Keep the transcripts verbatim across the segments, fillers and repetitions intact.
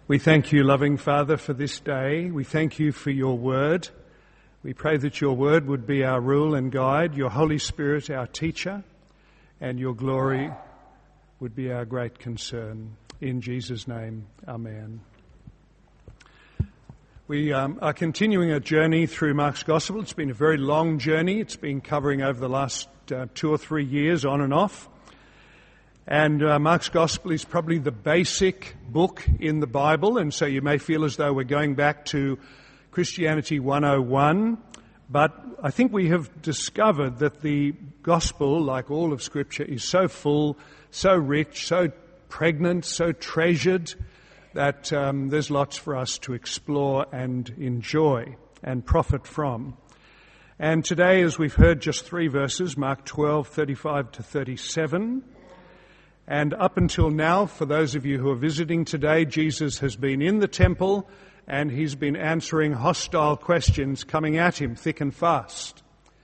We thank you, loving Father, for this day. We thank you for your word. We pray that your word would be our rule and guide, your Holy Spirit our teacher, and your glory would be our great concern. In Jesus' name, amen. We um, are continuing a journey through Mark's Gospel. It's been a very long journey. It's been covering over the last uh, two or three years, on and off. And uh, Mark's Gospel is probably the basic book in the Bible, and so you may feel as though we're going back to Christianity one oh one. But I think we have discovered that the Gospel, like all of Scripture, is so full, so rich, so pregnant, so treasured, that um, there's lots for us to explore and enjoy and profit from. And today, as we've heard, just three verses, Mark twelve, thirty-five to thirty-seven. And up until now, for those of you who are visiting today, Jesus has been in the temple and he's been answering hostile questions coming at him thick and fast.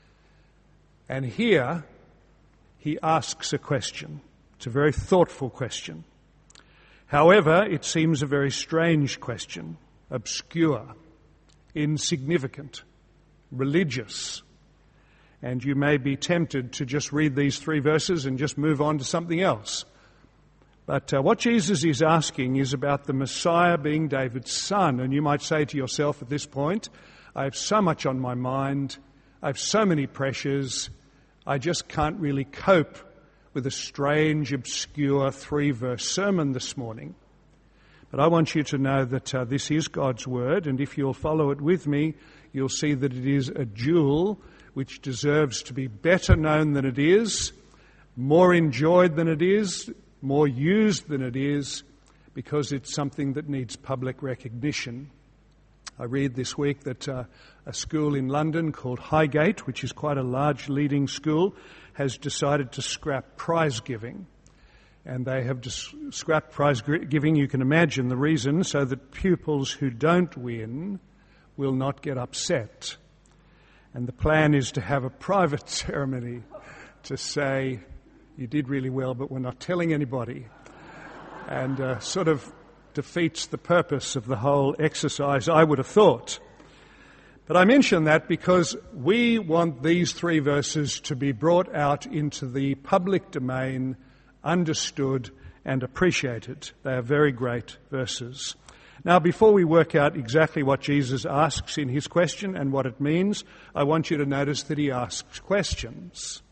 And here, he asks a question. It's a very thoughtful question. However, it seems a very strange question, obscure, insignificant, religious. And you may be tempted to just read these three verses and just move on to something else. But uh, what Jesus is asking is about the Messiah being David's son. And you might say to yourself at this point, I have so much on my mind, I have so many pressures, I just can't really cope with a strange, obscure three-verse sermon this morning. But I want you to know that uh, this is God's word, and if you'll follow it with me, you'll see that it is a jewel which deserves to be better known than it is, more enjoyed than it is, more used than it is, because it's something that needs public recognition. I read this week that uh, a school in London called Highgate, which is quite a large leading school, has decided to scrap prize giving. And they have dis- scrapped prize giving, you can imagine the reason, so that pupils who don't win will not get upset. And the plan is to have a private ceremony to say, you did really well, but we're not telling anybody. And uh, sort of defeats the purpose of the whole exercise, I would have thought. But I mention that because we want these three verses to be brought out into the public domain, understood and appreciated. They are very great verses. Now, before we work out exactly what Jesus asks in his question and what it means, I want you to notice that he asks questions.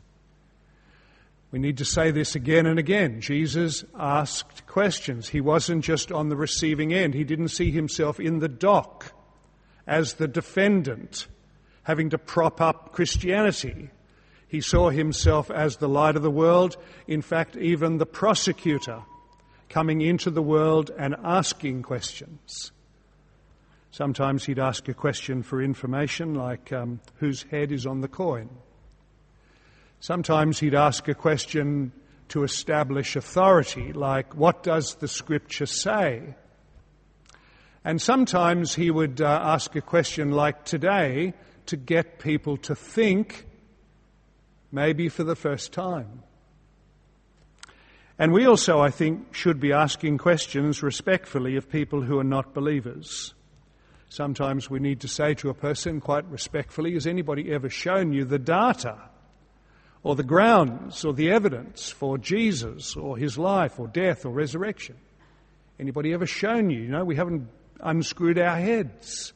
We need to say this again and again. Jesus asked questions. He wasn't just on the receiving end. He didn't see himself in the dock as the defendant, having to prop up Christianity. He saw himself as the light of the world, in fact, even the prosecutor, coming into the world and asking questions. Sometimes he'd ask a question for information, like um, whose head is on the coin. Sometimes he'd ask a question to establish authority, like what does the Scripture say? And sometimes he would uh, ask a question like today to get people to think, maybe for the first time. And we also, I think, should be asking questions respectfully of people who are not believers. Sometimes we need to say to a person quite respectfully, has anybody ever shown you the data or the grounds or the evidence for Jesus or his life or death or resurrection? Anybody ever shown you? You know, we haven't unscrewed our heads.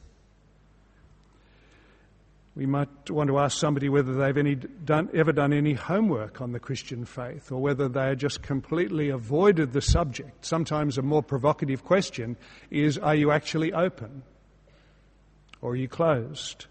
We might want to ask somebody whether they've any done, ever done any homework on the Christian faith, or whether they just completely avoided the subject. Sometimes a more provocative question is, are you actually open? Or are you closed?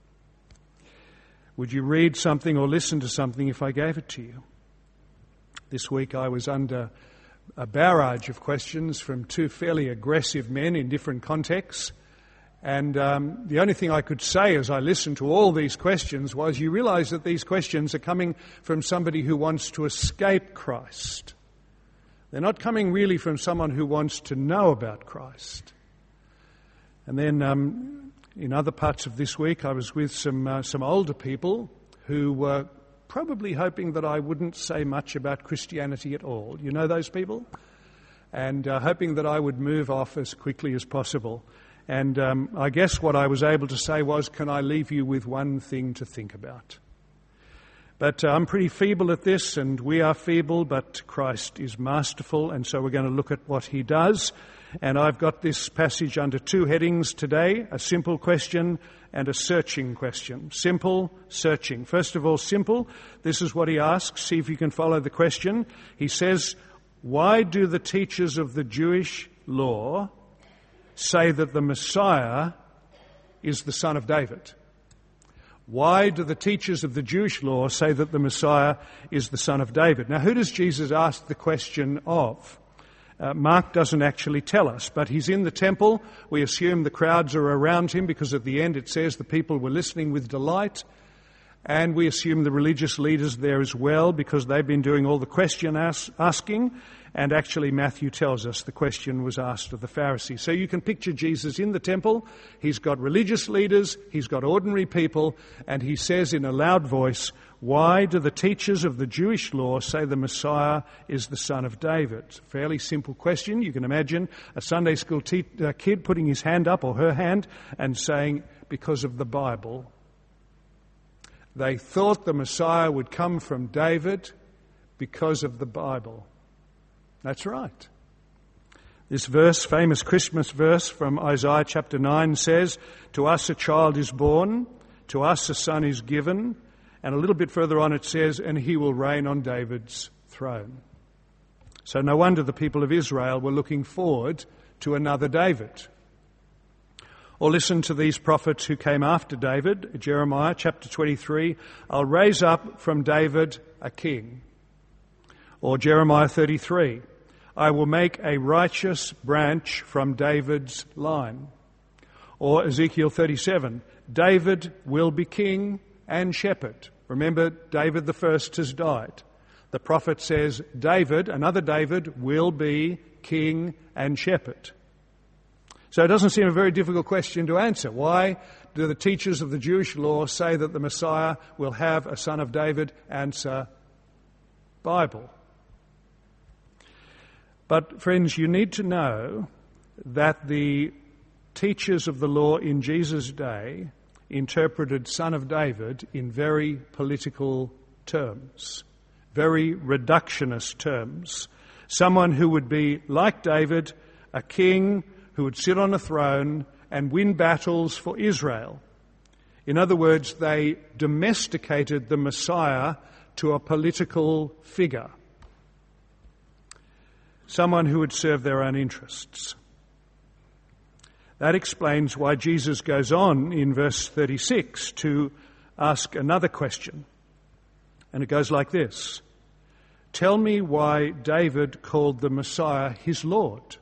Would you read something or listen to something if I gave it to you? This week I was under a barrage of questions from two fairly aggressive men in different contexts. And um, the only thing I could say as I listened to all these questions was, you realize that these questions are coming from somebody who wants to escape Christ. They're not coming really from someone who wants to know about Christ. And then um, in other parts of this week, I was with some uh, some older people who were probably hoping that I wouldn't say much about Christianity at all. You know those people? and uh, hoping that I would move off as quickly as possible. And um, I guess what I was able to say was, can I leave you with one thing to think about? But uh, I'm pretty feeble at this, and we are feeble, but Christ is masterful, and so we're going to look at what he does. And I've got this passage under two headings today, a simple question and a searching question. Simple, searching. First of all, simple. This is what he asks. See if you can follow the question. He says, why do the teachers of the Jewish law say that the Messiah is the son of David? Why do the teachers of the Jewish law say that the Messiah is the son of David? Now, who does Jesus ask the question of? Uh, Mark doesn't actually tell us, but he's in the temple. We assume the crowds are around him because at the end it says the people were listening with delight. And we assume the religious leaders there as well because they've been doing all the question ask, asking. And actually Matthew tells us the question was asked of the Pharisees. So you can picture Jesus in the temple. He's got religious leaders. He's got ordinary people. And he says in a loud voice, why do the teachers of the Jewish law say the Messiah is the son of David? Fairly simple question. You can imagine a Sunday school te- uh, kid putting his hand up or her hand and saying, because of the Bible. They thought the Messiah would come from David because of the Bible. That's right. This verse, famous Christmas verse from Isaiah chapter nine says, to us a child is born, to us a son is given, and a little bit further on it says, and he will reign on David's throne. So no wonder the people of Israel were looking forward to another David. Or listen to these prophets who came after David, Jeremiah chapter twenty-three, I'll raise up from David a king. Or Jeremiah thirty-three, I will make a righteous branch from David's line. Or Ezekiel thirty-seven, David will be king and shepherd. Remember, David the first has died. The prophet says David, another David, will be king and shepherd. So it doesn't seem a very difficult question to answer. Why do the teachers of the Jewish law say that the Messiah will have a son of David? Answer, Bible. But friends, you need to know that the teachers of the law in Jesus' day interpreted son of David in very political terms, very reductionist terms. Someone who would be like David, a king who would sit on a throne and win battles for Israel. In other words, they domesticated the Messiah to a political figure, someone who would serve their own interests. That explains why Jesus goes on in verse thirty-six to ask another question. And it goes like this. Tell me why David called the Messiah his Lord.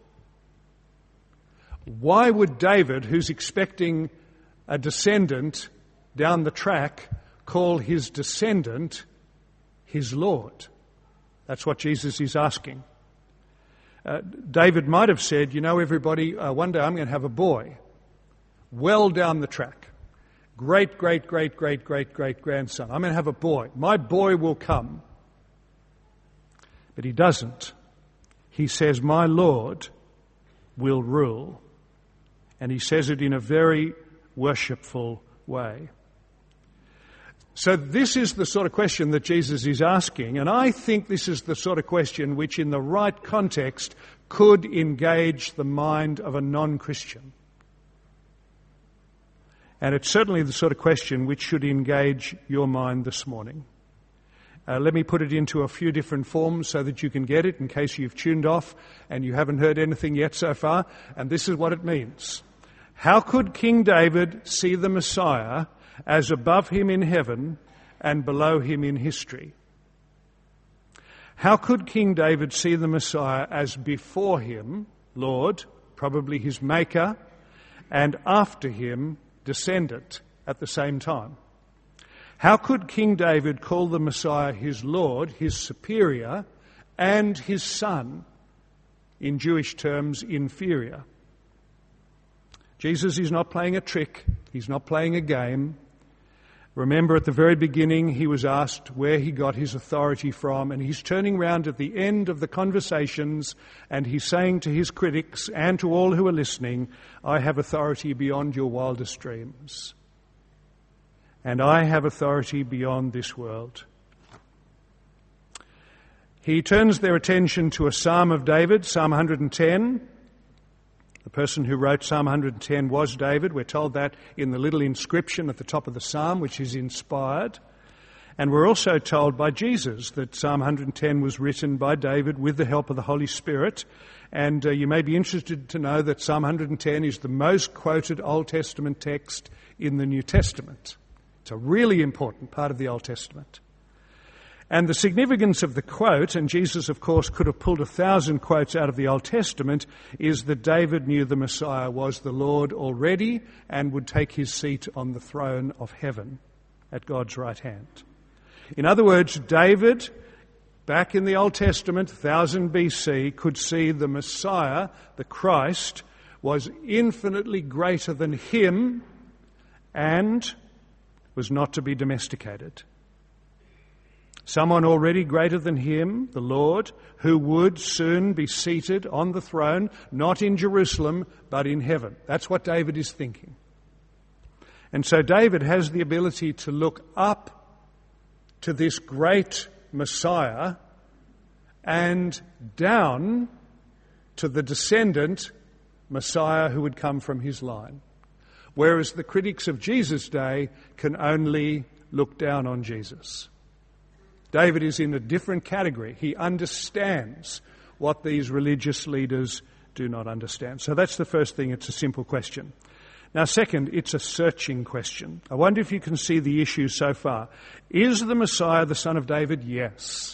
Why would David, who's expecting a descendant down the track, call his descendant his Lord? That's what Jesus is asking. Uh, David might have said, you know, everybody, uh, one day I'm going to have a boy. Well down the track. Great, great, great, great, great, great grandson. I'm going to have a boy. My boy will come. But he doesn't. He says, my Lord will rule. And he says it in a very worshipful way. So this is the sort of question that Jesus is asking, and I think this is the sort of question which in the right context could engage the mind of a non-Christian. And it's certainly the sort of question which should engage your mind this morning. Uh, let me put it into a few different forms so that you can get it in case you've tuned off and you haven't heard anything yet so far. And this is what it means. How could King David see the Messiah as above him in heaven and below him in history? How could King David see the Messiah as before him, Lord, probably his maker, and after him, descendant at the same time? How could King David call the Messiah his Lord, his superior, and his son, in Jewish terms, inferior? Jesus is not playing a trick. He's not playing a game. Remember, at the very beginning, he was asked where he got his authority from, and he's turning round at the end of the conversations, and he's saying to his critics and to all who are listening, I have authority beyond your wildest dreams. And I have authority beyond this world. He turns their attention to a Psalm of David, Psalm one hundred ten. The person who wrote Psalm one hundred ten was David. We're told that in the little inscription at the top of the psalm, which is inspired. And we're also told by Jesus that Psalm one hundred ten was written by David with the help of the Holy Spirit. And uh, you may be interested to know that Psalm one hundred ten is the most quoted Old Testament text in the New Testament. It's a really important part of the Old Testament. And the significance of the quote, and Jesus, of course, could have pulled a thousand quotes out of the Old Testament, is that David knew the Messiah was the Lord already and would take his seat on the throne of heaven at God's right hand. In other words, David, back in the Old Testament, one thousand B C, could see the Messiah, the Christ, was infinitely greater than him and was not to be domesticated. Someone already greater than him, the Lord, who would soon be seated on the throne, not in Jerusalem, but in heaven. That's what David is thinking. And so David has the ability to look up to this great Messiah and down to the descendant Messiah who would come from his line. Whereas the critics of Jesus' day can only look down on Jesus. David is in a different category. He understands what these religious leaders do not understand. So that's the first thing. It's a simple question. Now, second, it's a searching question. I wonder if you can see the issue so far. Is the Messiah the son of David? Yes.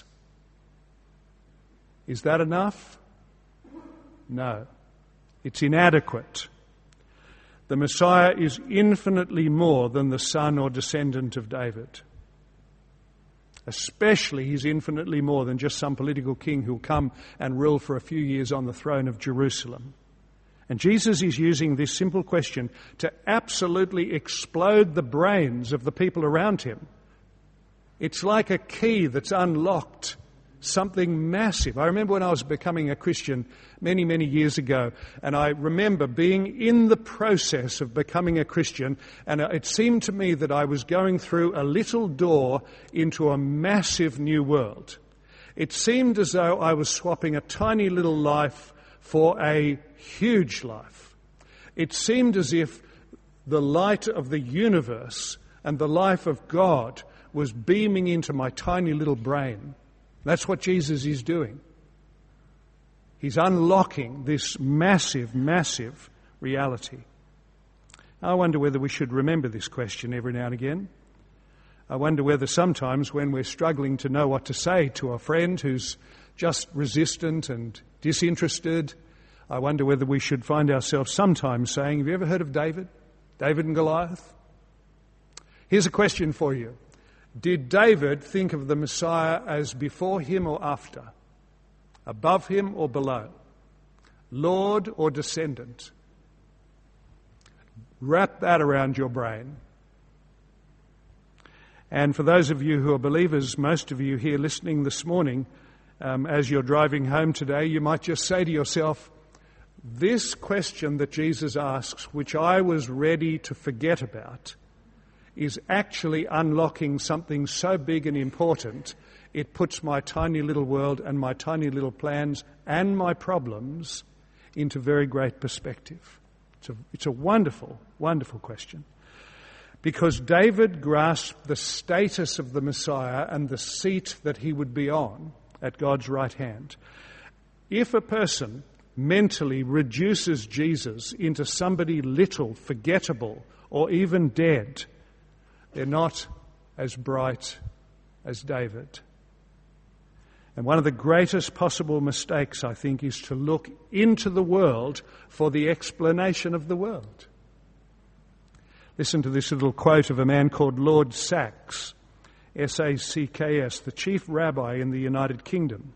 Is that enough? No. It's inadequate. The Messiah is infinitely more than the son or descendant of David. Especially, he's infinitely more than just some political king who'll come and rule for a few years on the throne of Jerusalem. And Jesus is using this simple question to absolutely explode the brains of the people around him. It's like a key that's unlocked something massive. I remember when I was becoming a Christian many, many years ago, and I remember being in the process of becoming a Christian, and it seemed to me that I was going through a little door into a massive new world. It seemed as though I was swapping a tiny little life for a huge life. It seemed as if the light of the universe and the life of God was beaming into my tiny little brain. That's what Jesus is doing. He's unlocking this massive, massive reality. I wonder whether we should remember this question every now and again. I wonder whether sometimes when we're struggling to know what to say to a friend who's just resistant and disinterested, I wonder whether we should find ourselves sometimes saying, have you ever heard of David? David and Goliath? Here's a question for you. Did David think of the Messiah as before him or after? Above him or below? Lord or descendant? Wrap that around your brain. And for those of you who are believers, most of you here listening this morning, um, as you're driving home today, you might just say to yourself, this question that Jesus asks, which I was ready to forget about, is actually unlocking something so big and important, it puts my tiny little world and my tiny little plans and my problems into very great perspective. It's a, it's a wonderful, wonderful question. Because David grasped the status of the Messiah and the seat that he would be on at God's right hand. If a person mentally reduces Jesus into somebody little, forgettable, or even dead, they're not as bright as David. And one of the greatest possible mistakes, I think, is to look into the world for the explanation of the world. Listen to this little quote of a man called Lord Sacks, S A C K S, the chief rabbi in the United Kingdom.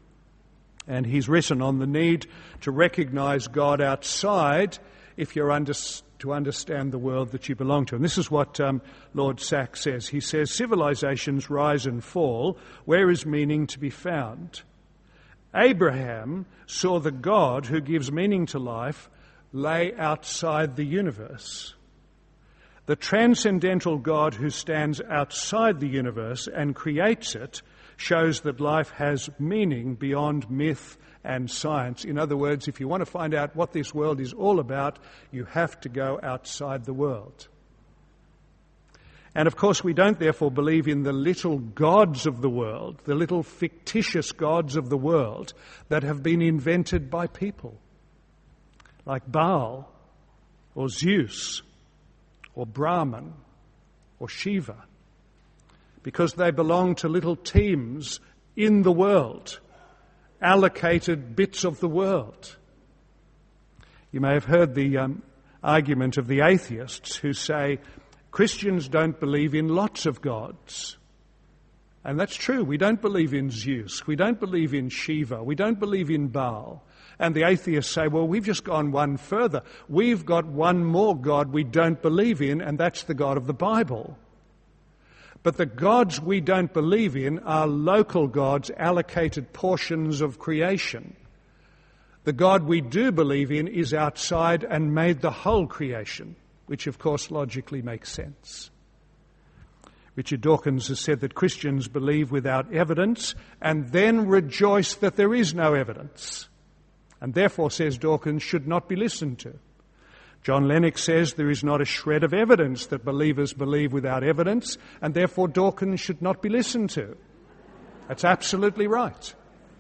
And he's written on the need to recognize God outside if you're under, to understand the world that you belong to. And this is what um, Lord Sachs says. He says, civilizations rise and fall. Where is meaning to be found? Abraham saw the God who gives meaning to life lay outside the universe. The transcendental God who stands outside the universe and creates it shows that life has meaning beyond myth and science. In other words, if you want to find out what this world is all about, you have to go outside the world. And of course, we don't therefore believe in the little gods of the world, the little fictitious gods of the world that have been invented by people, like Baal or Zeus or Brahman or Shiva, because they belong to little teams in the world, allocated bits of the world. You may have heard the um, argument of the atheists who say Christians don't believe in lots of gods. And that's true. We don't believe in Zeus. We don't believe in Shiva. We don't believe in Baal. And the atheists say, well, we've just gone one further. We've got one more God we don't believe in, and that's the God of the Bible. But the gods we don't believe in are local gods, allocated portions of creation. The God we do believe in is outside and made the whole creation, which of course logically makes sense. Richard Dawkins has said that Christians believe without evidence and then rejoice that there is no evidence, and therefore, says Dawkins, should not be listened to. John Lennox says there is not a shred of evidence that believers believe without evidence, and therefore Dawkins should not be listened to. That's absolutely right.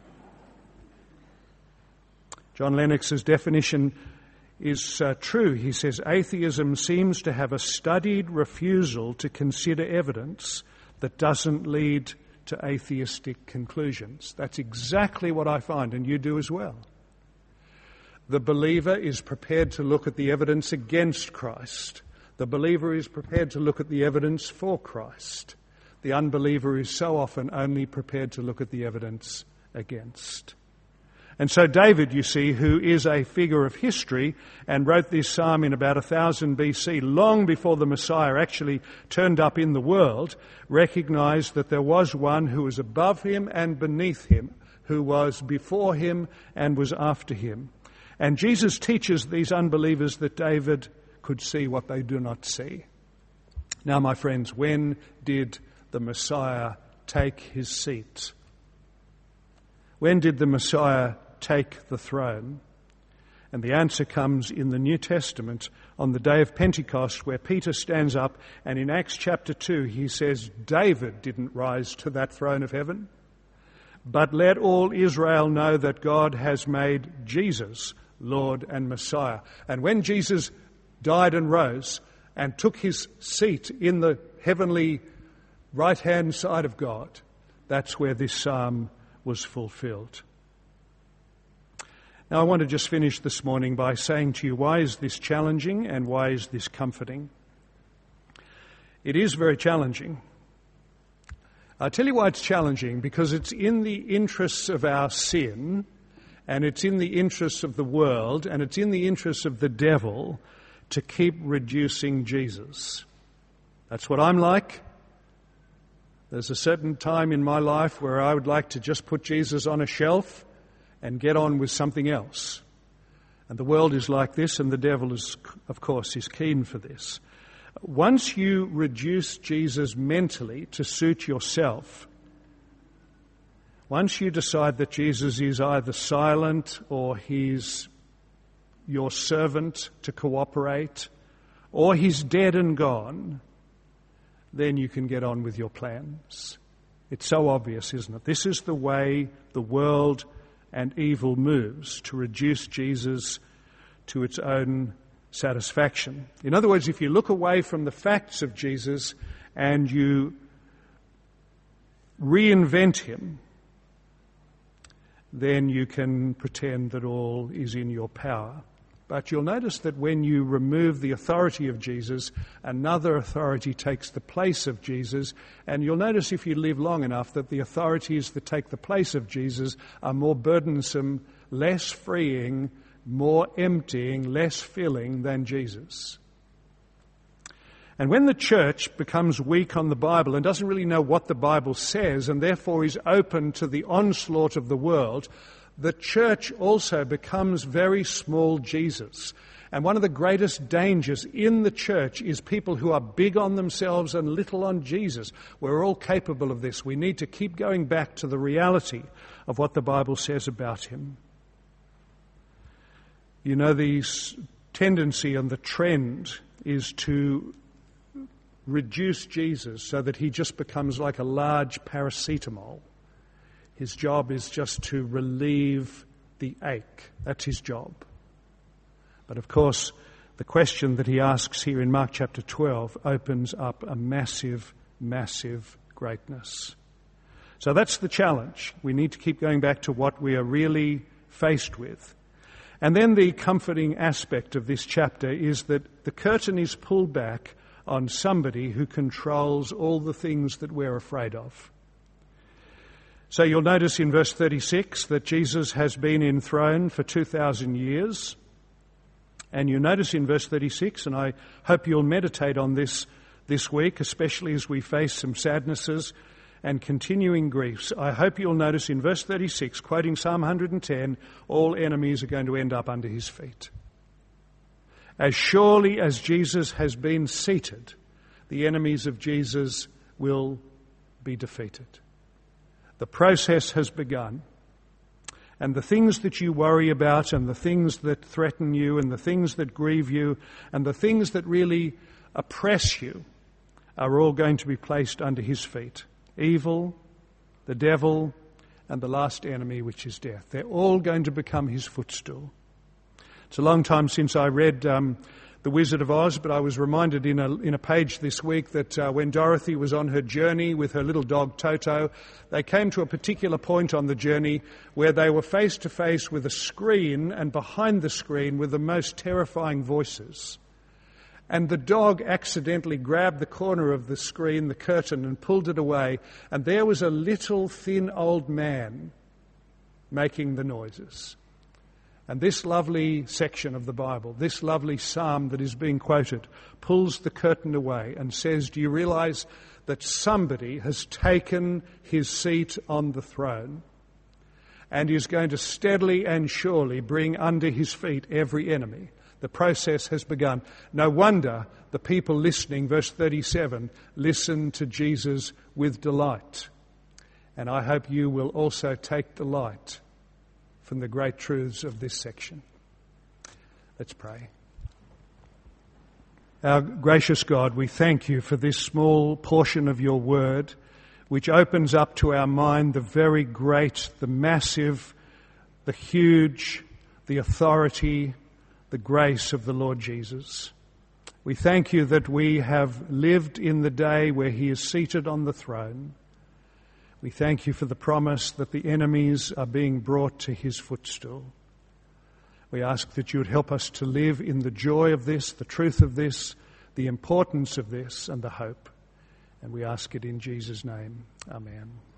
John Lennox's definition is uh, true. He says, atheism seems to have a studied refusal to consider evidence that doesn't lead to atheistic conclusions. That's exactly what I find, and you do as well. The believer is prepared to look at the evidence against Christ. The believer is prepared to look at the evidence for Christ. The unbeliever is so often only prepared to look at the evidence against. And so David, you see, who is a figure of history and wrote this psalm in about one thousand B C, long before the Messiah actually turned up in the world, recognized that there was one who was above him and beneath him, who was before him and was after him. And Jesus teaches these unbelievers that David could see what they do not see. Now, my friends, when did the Messiah take his seat? When did the Messiah take the throne? And the answer comes in the New Testament on the day of Pentecost, where Peter stands up and in Acts chapter two he says, David didn't rise to that throne of heaven, but let all Israel know that God has made Jesus Lord and Messiah. And when Jesus died and rose and took his seat in the heavenly right-hand side of God, that's where this psalm was fulfilled. Now I want to just finish this morning by saying to you, why is this challenging and why is this comforting? It is very challenging. I'll tell you why it's challenging, because it's in the interests of our sin, and it's in the interests of the world, and it's in the interests of the devil to keep reducing Jesus. That's what I'm like. There's a certain time in my life where I would like to just put Jesus on a shelf and get on with something else. And the world is like this, and the devil is, of course, is keen for this. Once you reduce Jesus mentally to suit yourself, once you decide that Jesus is either silent or he's your servant to cooperate, or he's dead and gone, then you can get on with your plans. It's so obvious, isn't it? This is the way the world and evil moves, to reduce Jesus to its own satisfaction. In other words, if you look away from the facts of Jesus and you reinvent him, then you can pretend that all is in your power. But you'll notice that when you remove the authority of Jesus, another authority takes the place of Jesus. And you'll notice, if you live long enough, that the authorities that take the place of Jesus are more burdensome, less freeing, more emptying, less filling than Jesus. And when the church becomes weak on the Bible and doesn't really know what the Bible says and therefore is open to the onslaught of the world, the church also becomes very small Jesus. And one of the greatest dangers in the church is people who are big on themselves and little on Jesus. We're all capable of this. We need to keep going back to the reality of what the Bible says about him. You know, the tendency and the trend is to reduce Jesus so that he just becomes like a large paracetamol. His job is just to relieve the ache. That's his job. But of course, the question that he asks here in Mark chapter twelve opens up a massive, massive greatness. So that's the challenge. We need to keep going back to what we are really faced with. And then the comforting aspect of this chapter is that the curtain is pulled back on somebody who controls all the things that we're afraid of. So you'll notice in verse thirty-six that Jesus has been enthroned for two thousand years. And you notice in verse thirty-six, and I hope you'll meditate on this this week, especially as we face some sadnesses and continuing griefs. I hope you'll notice in verse thirty-six, quoting Psalm one hundred ten, all enemies are going to end up under his feet. As surely as Jesus has been seated, the enemies of Jesus will be defeated. The process has begun. And the things that you worry about and the things that threaten you and the things that grieve you and the things that really oppress you are all going to be placed under his feet. Evil, the devil, and the last enemy, which is death. They're all going to become his footstool. It's a long time since I read um, The Wizard of Oz, but I was reminded in a in a page this week that uh, when Dorothy was on her journey with her little dog Toto, they came to a particular point on the journey where they were face to face with a screen, and behind the screen were the most terrifying voices. And the dog accidentally grabbed the corner of the screen, the curtain, and pulled it away, and there was a little thin old man making the noises. And this lovely section of the Bible, this lovely psalm that is being quoted, pulls the curtain away and says, do you realize that somebody has taken his seat on the throne and is going to steadily and surely bring under his feet every enemy? The process has begun. No wonder the people listening, verse thirty-seven, listen to Jesus with delight. And I hope you will also take delight from the great truths of this section. Let's pray. Our gracious God, we thank you for this small portion of your word, which opens up to our mind the very great, the massive, the huge, the authority, the grace of the Lord Jesus. We thank you that we have lived in the day where he is seated on the throne. We thank you for the promise that the enemies are being brought to his footstool. We ask that you would help us to live in the joy of this, the truth of this, the importance of this, and the hope. And we ask it in Jesus' name. Amen.